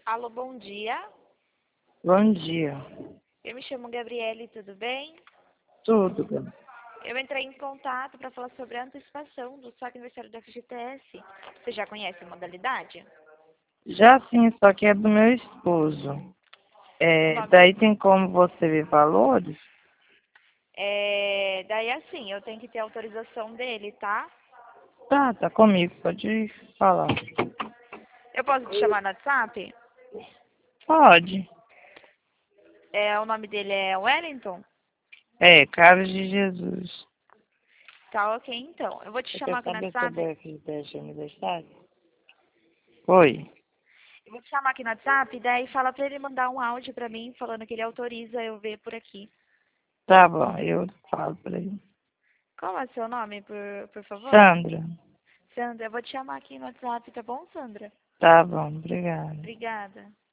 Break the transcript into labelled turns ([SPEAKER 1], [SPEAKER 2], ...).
[SPEAKER 1] Alô, bom dia.
[SPEAKER 2] Bom dia.
[SPEAKER 1] Eu me chamo Gabriele, tudo bem?
[SPEAKER 2] Tudo bem.
[SPEAKER 1] Eu entrei em contato para falar sobre a antecipação do seu aniversário da FGTS. Você já conhece a modalidade?
[SPEAKER 2] Já sim, só que é do meu esposo.
[SPEAKER 1] O nome
[SPEAKER 2] Daí tem como você ver valores?
[SPEAKER 1] daí assim, eu tenho que ter autorização dele, tá?
[SPEAKER 2] Tá comigo, pode falar.
[SPEAKER 1] Eu posso te chamar no WhatsApp?
[SPEAKER 2] Pode.
[SPEAKER 1] O nome dele é Wellington?
[SPEAKER 2] Carlos de Jesus.
[SPEAKER 1] Tá, ok, então. Eu vou te
[SPEAKER 2] Você quer
[SPEAKER 1] chamar aqui no
[SPEAKER 2] saber sobre
[SPEAKER 1] WhatsApp.
[SPEAKER 2] a FGTS de aniversário? Oi.
[SPEAKER 1] Eu vou te chamar aqui no WhatsApp, daí fala pra ele mandar um áudio pra mim, falando que ele autoriza eu ver por aqui.
[SPEAKER 2] Tá bom, eu falo pra ele.
[SPEAKER 1] Qual é o seu nome, por favor?
[SPEAKER 2] Sandra.
[SPEAKER 1] Sandra, eu vou te chamar aqui no WhatsApp, tá bom, Sandra?
[SPEAKER 2] Tá bom, obrigada.
[SPEAKER 1] Obrigada.